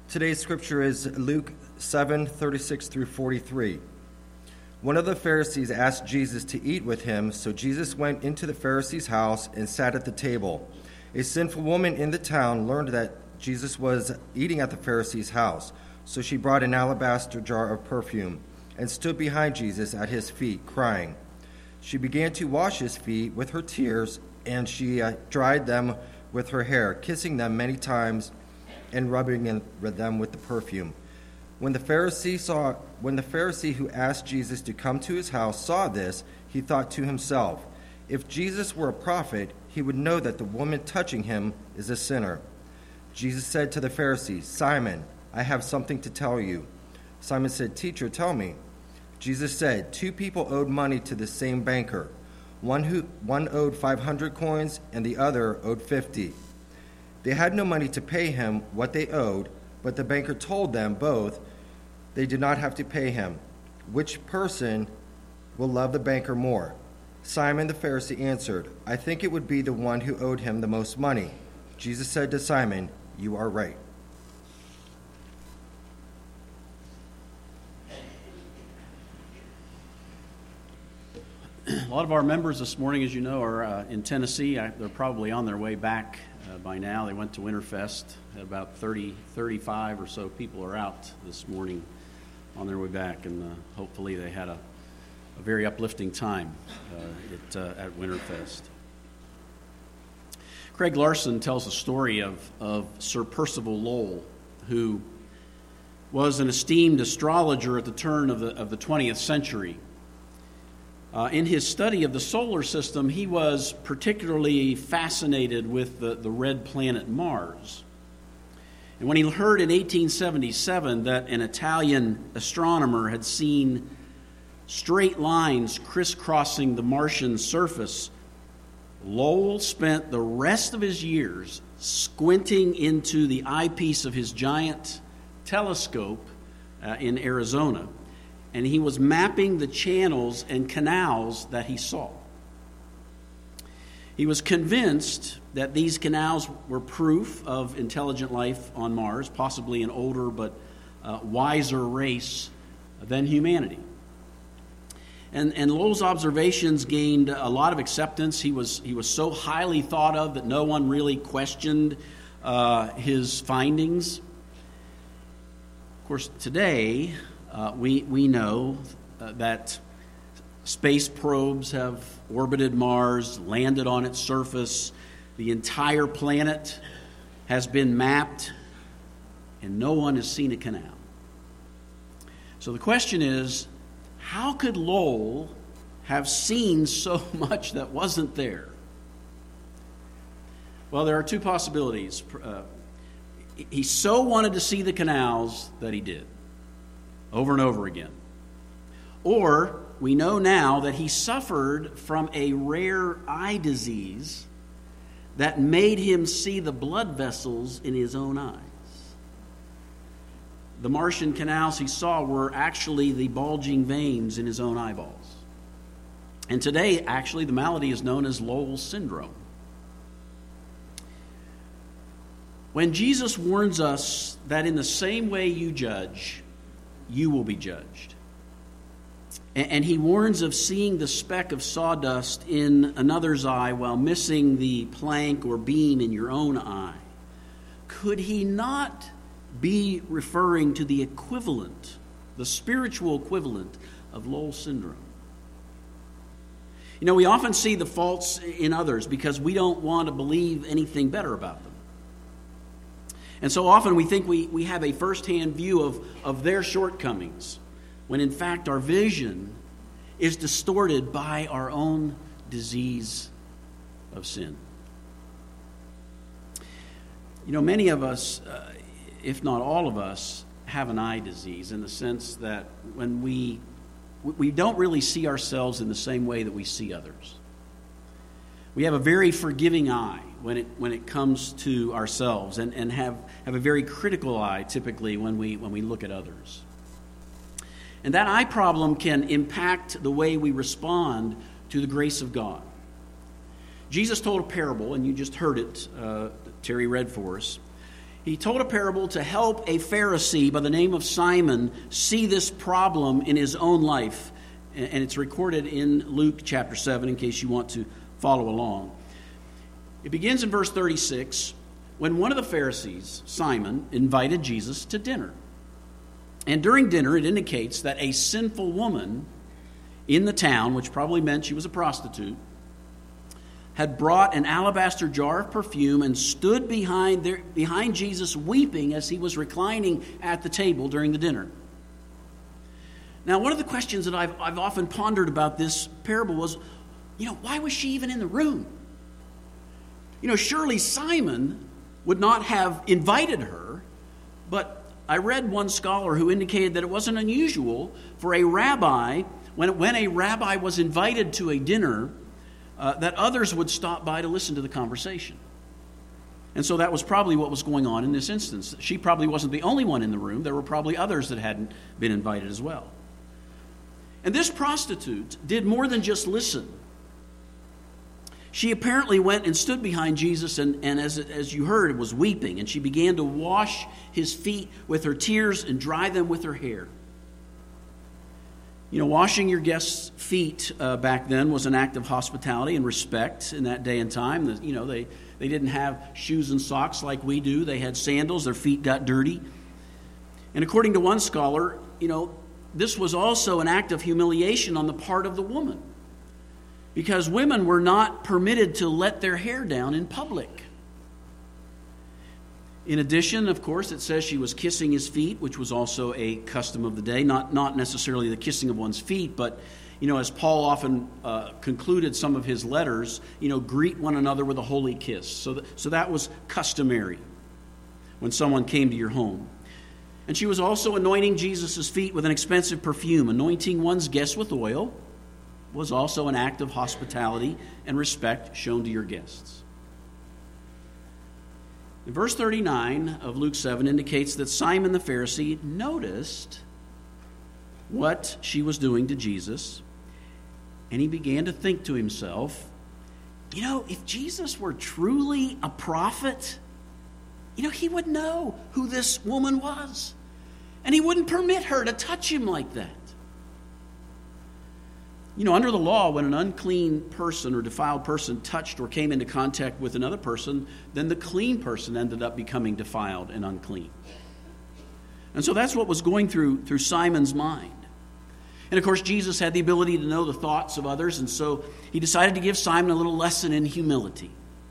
Today's scripture is Luke 7:36 through 43. One of the Pharisees asked Jesus to eat with him, so Jesus went into the Pharisee's house and sat at the table. A sinful woman in the town learned that Jesus was eating at the Pharisee's house, so she brought an alabaster jar of perfume and stood behind Jesus at his feet, crying. She began to wash his feet with her tears, and she dried them with her hair, kissing them many times and rubbing them with the perfume. When the Pharisee who asked Jesus to come to his house saw this, he thought to himself, if Jesus were a prophet, he would know that the woman touching him is a sinner. Jesus said to the Pharisee, Simon, I have something to tell you. Simon said, Teacher, tell me. Jesus said, 2 people owed money to the same banker. One owed 500 coins and the other owed 50. They had no money to pay him what they owed, but the banker told them both they did not have to pay him. Which person will love the banker more? Simon the Pharisee answered, I think it would be the one who owed him the most money. Jesus said to Simon, You are right. A lot of our members this morning, as you know, are in Tennessee. They're probably on their way back by now. They went to Winterfest. About 35 or so people are out this morning on their way back, and hopefully they had a very uplifting time at Winterfest. Craig Larson tells a story of Sir Percival Lowell, who was an esteemed astrologer at the turn of the 20th century. In his study of the solar system, he was particularly fascinated with the red planet Mars. And when he heard in 1877 that an Italian astronomer had seen straight lines crisscrossing the Martian surface, Lowell spent the rest of his years squinting into the eyepiece of his giant telescope in Arizona, and he was mapping the channels and canals that he saw. He was convinced that these canals were proof of intelligent life on Mars, possibly an older but wiser race than humanity. And Lowell's observations gained a lot of acceptance. He was so highly thought of that no one really questioned his findings. Of course, today we know that space probes have orbited Mars, landed on its surface. The entire planet has been mapped, and no one has seen a canal. So the question is, how could Lowell have seen so much that wasn't there? Well, there are 2 possibilities. He so wanted to see the canals that he did, over and over again. Or we know now that he suffered from a rare eye disease that made him see the blood vessels in his own eyes. The Martian canals he saw were actually the bulging veins in his own eyeballs. And today, actually, the malady is known as Lowell syndrome. When Jesus warns us that in the same way you judge, you will be judged. And he warns of seeing the speck of sawdust in another's eye while missing the plank or beam in your own eye. Could he not be referring to the equivalent, the spiritual equivalent of Lowell syndrome? You know, we often see the faults in others because we don't want to believe anything better about them. And so often we think we have a first-hand view of their shortcomings, when in fact our vision is distorted by our own disease of sin. You know, many of us, if not all of us, have an eye disease in the sense that when we don't really see ourselves in the same way that we see others. We have a very forgiving eye when it comes to ourselves, and have a very critical eye typically when we look at others. And that eye problem can impact the way we respond to the grace of God. Jesus told a parable, and you just heard it, Terry read for us. He told a parable to help a Pharisee by the name of Simon see this problem in his own life. And it's recorded in Luke chapter 7 in case you want to follow along. It begins in verse 36 when one of the Pharisees, Simon, invited Jesus to dinner. And during dinner, it indicates that a sinful woman in the town, which probably meant she was a prostitute, had brought an alabaster jar of perfume and stood behind Jesus weeping as he was reclining at the table during the dinner. Now, one of the questions that I've often pondered about this parable was, why was she even in the room? Surely Simon would not have invited her, but I read one scholar who indicated that it wasn't unusual for a rabbi, when a rabbi was invited to a dinner, that others would stop by to listen to the conversation. And so that was probably what was going on in this instance. She probably wasn't the only one in the room. There were probably others that hadn't been invited as well. And this prostitute did more than just listen. She apparently went and stood behind Jesus and as you heard, was weeping. And she began to wash his feet with her tears and dry them with her hair. Washing your guests' feet back then was an act of hospitality and respect in that day and time. They didn't have shoes and socks like we do. They had sandals. Their feet got dirty. And according to one scholar, this was also an act of humiliation on the part of the woman, because women were not permitted to let their hair down in public. In addition, of course, it says she was kissing his feet, which was also a custom of the day, not necessarily the kissing of one's feet, but as Paul often concluded some of his letters, greet one another with a holy kiss. So that was customary when someone came to your home. And she was also anointing Jesus' feet with an expensive perfume. Anointing one's guests with oil was also an act of hospitality and respect shown to your guests. In verse 39 of Luke 7 indicates that Simon the Pharisee noticed what she was doing to Jesus, and he began to think to himself, if Jesus were truly a prophet, he would know who this woman was. And he wouldn't permit her to touch him like that. Under the law, when an unclean person or defiled person touched or came into contact with another person, then the clean person ended up becoming defiled and unclean. And so that's what was going through Simon's mind. And of course, Jesus had the ability to know the thoughts of others, and so he decided to give Simon a little lesson in humility.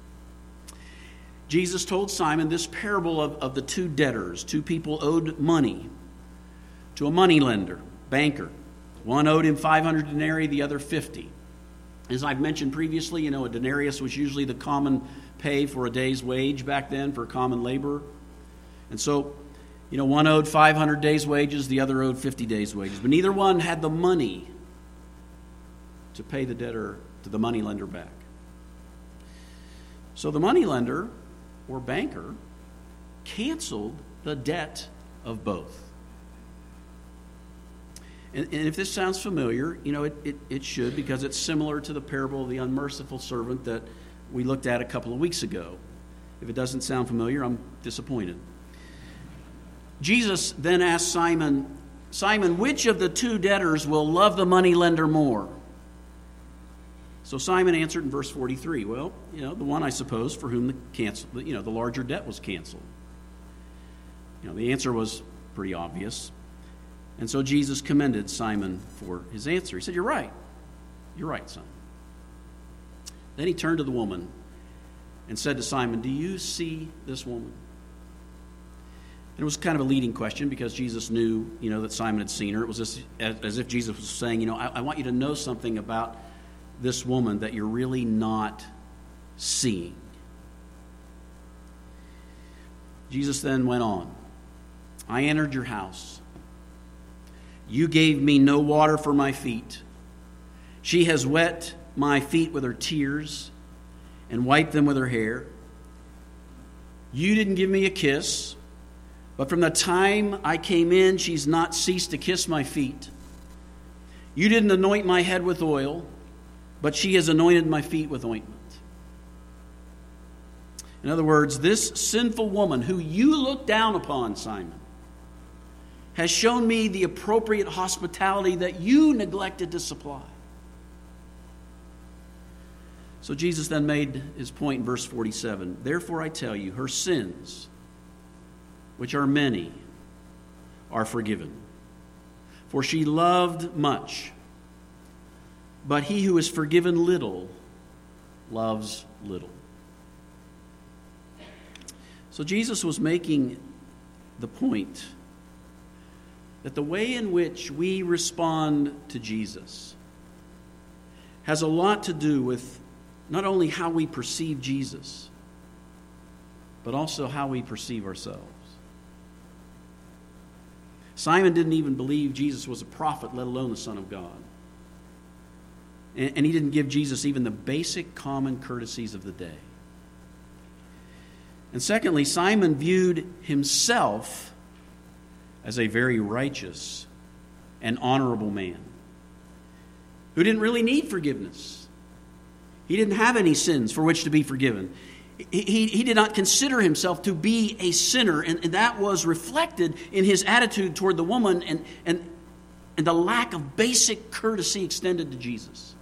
Jesus told Simon this parable of the two debtors. Two people owed money to a moneylender, banker. One owed him 500 denarii, the other 50. As I've mentioned previously, a denarius was usually the common pay for a day's wage back then for a common laborer. And so, one owed 500 days' wages, the other owed 50 days' wages. But neither one had the money to pay the debtor to the moneylender back. So the moneylender or banker canceled the debt of both. And if this sounds familiar, it should, because it's similar to the parable of the unmerciful servant that we looked at a couple of weeks ago. If it doesn't sound familiar, I'm disappointed. Jesus then asked Simon, which of the two debtors will love the moneylender more? So Simon answered in verse 43, well, the one, I suppose, for whom the larger debt was canceled. The answer was pretty obvious. And so Jesus commended Simon for his answer. He said, You're right, son. Then he turned to the woman and said to Simon, do you see this woman? And it was kind of a leading question because Jesus knew, that Simon had seen her. It was as if Jesus was saying, I want you to know something about this woman that you're really not seeing. Jesus then went on. I entered your house. You gave me no water for my feet. She has wet my feet with her tears and wiped them with her hair. You didn't give me a kiss, but from the time I came in, she's not ceased to kiss my feet. You didn't anoint my head with oil, but she has anointed my feet with ointment. In other words, this sinful woman who you look down upon, Simon, has shown me the appropriate hospitality that you neglected to supply. So Jesus then made his point in verse 47. Therefore I tell you, her sins, which are many, are forgiven. For she loved much, but he who is forgiven little loves little. So Jesus was making the point that the way in which we respond to Jesus has a lot to do with not only how we perceive Jesus, but also how we perceive ourselves. Simon didn't even believe Jesus was a prophet, let alone the Son of God. And he didn't give Jesus even the basic common courtesies of the day. And secondly, Simon viewed himself as a very righteous and honorable man who didn't really need forgiveness. He didn't have any sins for which to be forgiven. He did not consider himself to be a sinner, and that was reflected in his attitude toward the woman and the lack of basic courtesy extended to Jesus.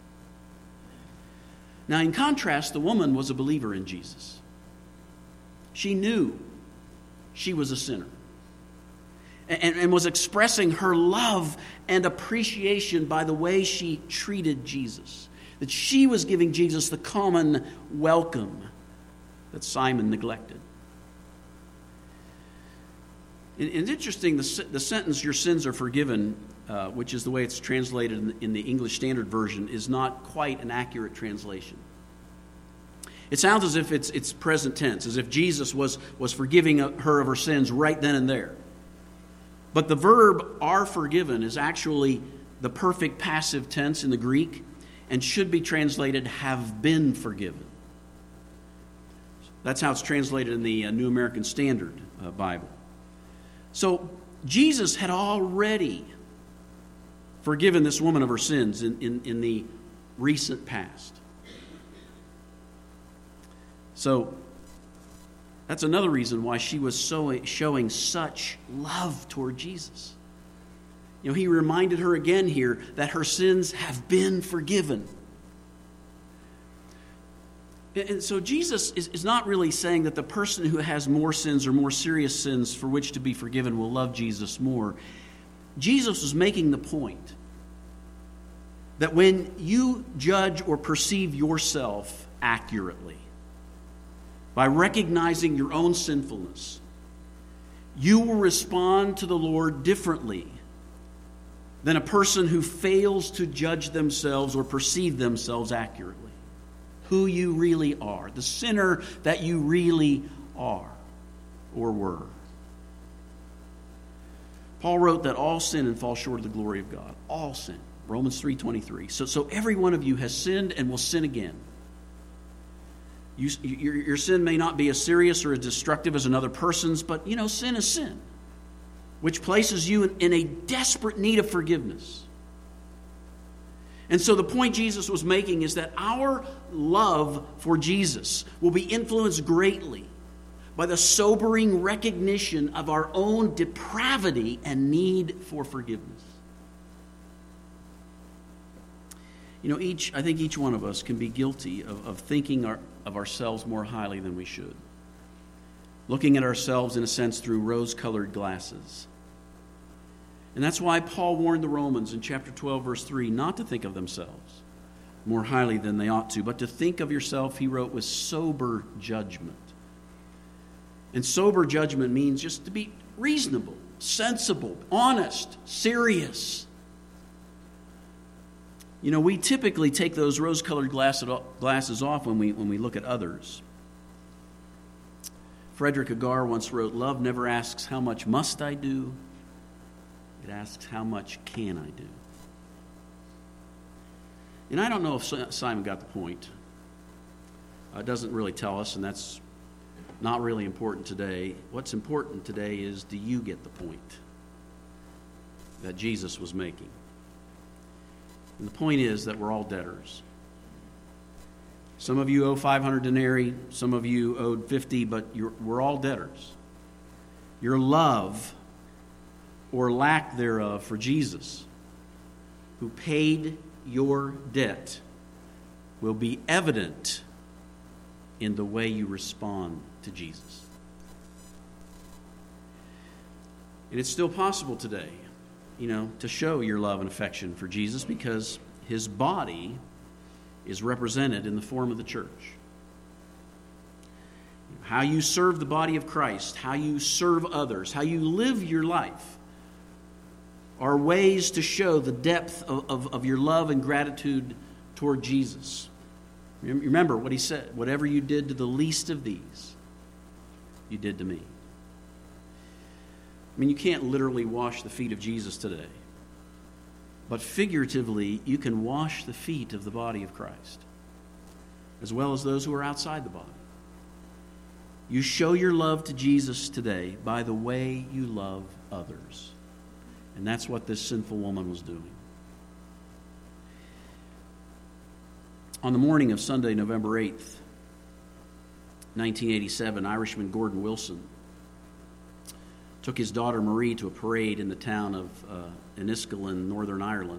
Now, in contrast, the woman was a believer in Jesus. She knew she was a sinner and was expressing her love and appreciation by the way she treated Jesus. That she was giving Jesus the common welcome that Simon neglected. It's interesting, the sentence, your sins are forgiven, which is the way it's translated in the English Standard Version, is not quite an accurate translation. It sounds as if it's present tense, as if Jesus was forgiving her of her sins right then and there. But the verb are forgiven is actually the perfect passive tense in the Greek and should be translated have been forgiven. That's how it's translated in the New American Standard Bible. So Jesus had already forgiven this woman of her sins in the recent past. So that's another reason why she was showing such love toward Jesus. You know, he reminded her again here that her sins have been forgiven. And so Jesus is not really saying that the person who has more sins or more serious sins for which to be forgiven will love Jesus more. Jesus was making the point that when you judge or perceive yourself accurately, by recognizing your own sinfulness, you will respond to the Lord differently than a person who fails to judge themselves or perceive themselves accurately. Who you really are, the sinner that you really are or were. Paul wrote that all sin and fall short of the glory of God. All sin. Romans 3:23. So every one of you has sinned and will sin again. Your sin may not be as serious or as destructive as another person's, but sin is sin, which places you in a desperate need of forgiveness. And so the point Jesus was making is that our love for Jesus will be influenced greatly by the sobering recognition of our own depravity and need for forgiveness. I think each one of us can be guilty of thinking of ourselves more highly than we should. Looking at ourselves, in a sense, through rose-colored glasses. And that's why Paul warned the Romans in chapter 12, verse 3, not to think of themselves more highly than they ought to, but to think of yourself, he wrote, with sober judgment. And sober judgment means just to be reasonable, sensible, honest, serious. We typically take those rose-colored glasses off when we look at others. Frederick Agar once wrote, "Love never asks, how much must I do? It asks, how much can I do?" And I don't know if Simon got the point. It doesn't really tell us, and that's not really important today. What's important today is, do you get the point that Jesus was making? And the point is that we're all debtors. Some of you owe 500 denarii, some of you owed 50, but we're all debtors. Your love or lack thereof for Jesus, who paid your debt, will be evident in the way you respond to Jesus. And it's still possible today, to show your love and affection for Jesus, because his body is represented in the form of the church. How you serve the body of Christ, how you serve others, how you live your life are ways to show the depth of your love and gratitude toward Jesus. Remember what he said, whatever you did to the least of these, you did to me. You can't literally wash the feet of Jesus today. But figuratively, you can wash the feet of the body of Christ, as well as those who are outside the body. You show your love to Jesus today by the way you love others. And that's what this sinful woman was doing. On the morning of Sunday, November 8th, 1987, Irishman Gordon Wilson took his daughter Marie to a parade in the town of Enniskillen, Northern Ireland.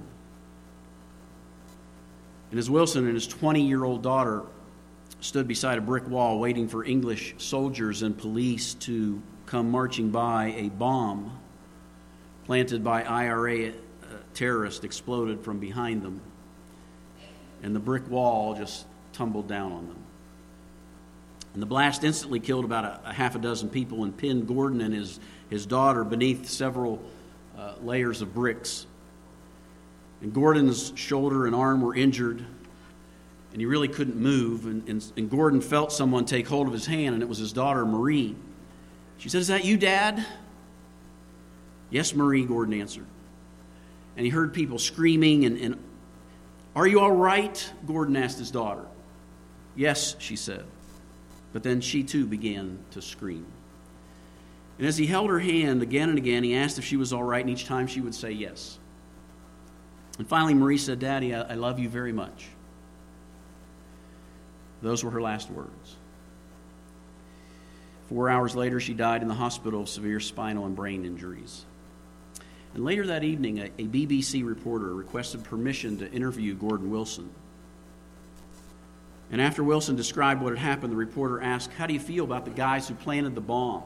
And as Wilson and his 20-year-old daughter stood beside a brick wall waiting for English soldiers and police to come marching by, a bomb planted by IRA terrorists exploded from behind them, and the brick wall just tumbled down on them. And the blast instantly killed about a half a dozen people and pinned Gordon and his daughter beneath several layers of bricks. And Gordon's shoulder and arm were injured, and he really couldn't move. And Gordon felt someone take hold of his hand, and it was his daughter, Marie. She said, "Is that you, Dad?" "Yes, Marie," Gordon answered. And he heard people screaming, and "Are you all right?" Gordon asked his daughter. "Yes," she said. But then she too began to scream. And as he held her hand again and again, he asked if she was all right, and each time she would say yes. And finally Marie said, "Daddy, I love you very much." Those were her last words. 4 hours later, she died in the hospital of severe spinal and brain injuries. And later that evening, a BBC reporter requested permission to interview Gordon Wilson. And after Wilson described what had happened, the reporter asked, "How do you feel about the guys who planted the bomb?"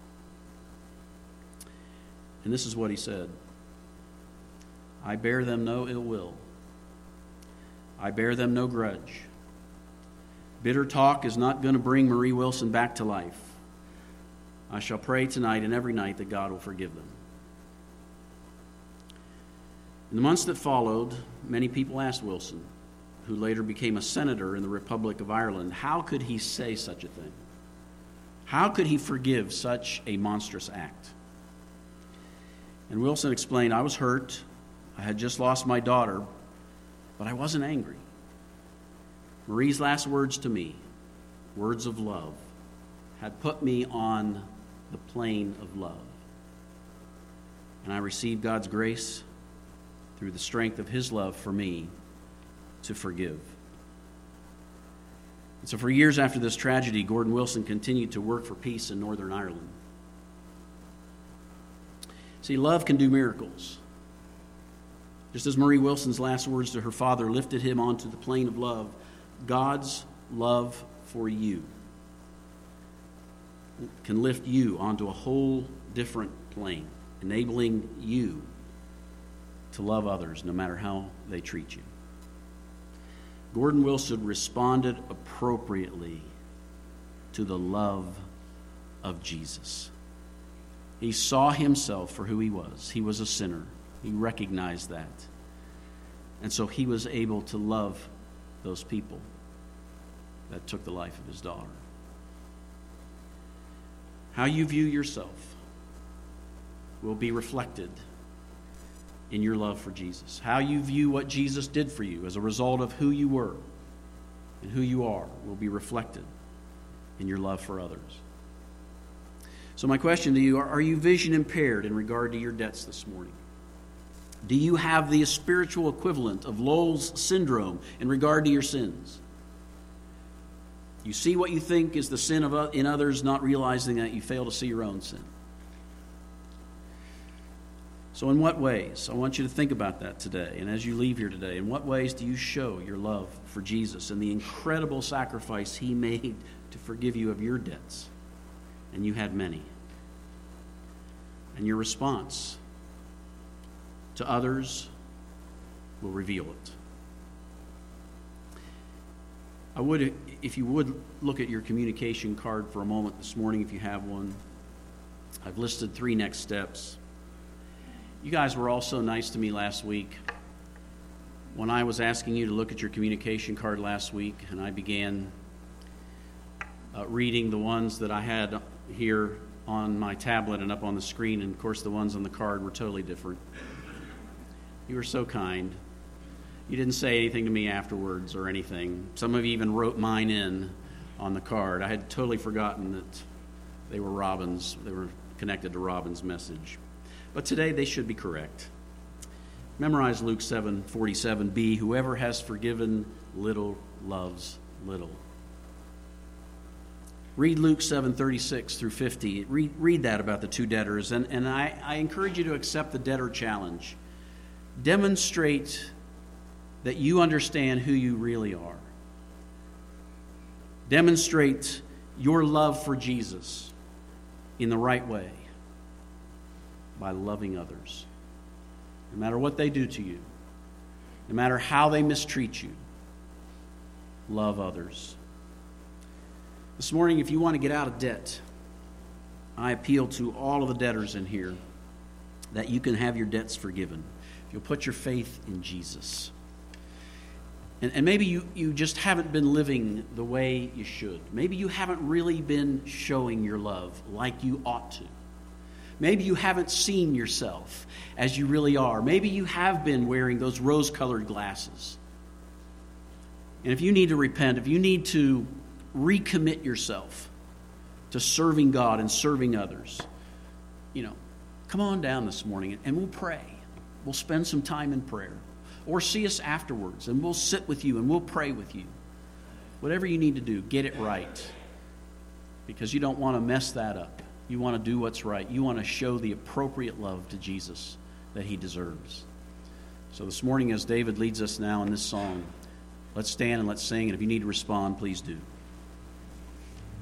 And this is what he said: "I bear them no ill will. I bear them no grudge. Bitter talk is not going to bring Marie Wilson back to life. I shall pray tonight and every night that God will forgive them." In the months that followed, many people asked Wilson, who later became a senator in the Republic of Ireland, how could he say such a thing? How could he forgive such a monstrous act? And Wilson explained, "I was hurt. I had just lost my daughter, but I wasn't angry. Marie's last words to me, words of love, had put me on the plane of love. And I received God's grace through the strength of his love for me to forgive." And so for years after this tragedy, Gordon Wilson continued to work for peace in Northern Ireland. See, love can do miracles. Just as Marie Wilson's last words to her father lifted him onto the plane of love, God's love for you can lift you onto a whole different plane, enabling you to love others no matter how they treat you. Gordon Wilson responded appropriately to the love of Jesus. He saw himself for who he was. He was a sinner. He recognized that. And so he was able to love those people that took the life of his daughter. How you view yourself will be reflected in your love for Jesus. How you view what Jesus did for you as a result of who you were and who you are will be reflected in your love for others. So my question to you, are you vision impaired in regard to your debts this morning? Do you have the spiritual equivalent of Lowell's syndrome in regard to your sins? You see what you think is the sin in others, not realizing that you fail to see your own sin. So in what ways? I want you to think about that today. And as you leave here today, in what ways do you show your love for Jesus and the incredible sacrifice he made to forgive you of your debts? And you had many. And your response to others will reveal it. I would, if you would, look at your communication card for a moment this morning if you have one. I've listed 3 next steps. You guys were all so nice to me last week. When I was asking you to look at your communication card last week, and I began reading the ones that I had here on my tablet and up on the screen, and of course the ones on the card were totally different. You were so kind. You didn't say anything to me afterwards or anything. Some of you even wrote mine in on the card. I had totally forgotten that they were Robin's. They were connected to Robin's message. But today they should be correct. Memorize Luke 7:47b. Whoever has forgiven little loves little. Read Luke 7:36 through 50. Read that about the 2 debtors. And I encourage you to accept the debtor challenge. Demonstrate that you understand who you really are. Demonstrate your love for Jesus in the right way by loving others. No matter what they do to you, no matter how they mistreat you, love others. This morning, if you want to get out of debt, I appeal to all of the debtors in here that you can have your debts forgiven if you'll put your faith in Jesus. And maybe you just haven't been living the way you should. Maybe you haven't really been showing your love like you ought to. Maybe you haven't seen yourself as you really are. Maybe you have been wearing those rose-colored glasses. And if you need to repent, if you need to recommit yourself to serving God and serving others, come on down this morning and we'll pray. We'll spend some time in prayer. Or see us afterwards and we'll sit with you and we'll pray with you. Whatever you need to do, get it right. Because you don't want to mess that up. You want to do what's right. You want to show the appropriate love to Jesus that he deserves. So this morning, as David leads us now in this song, let's stand and let's sing. And if you need to respond, please do.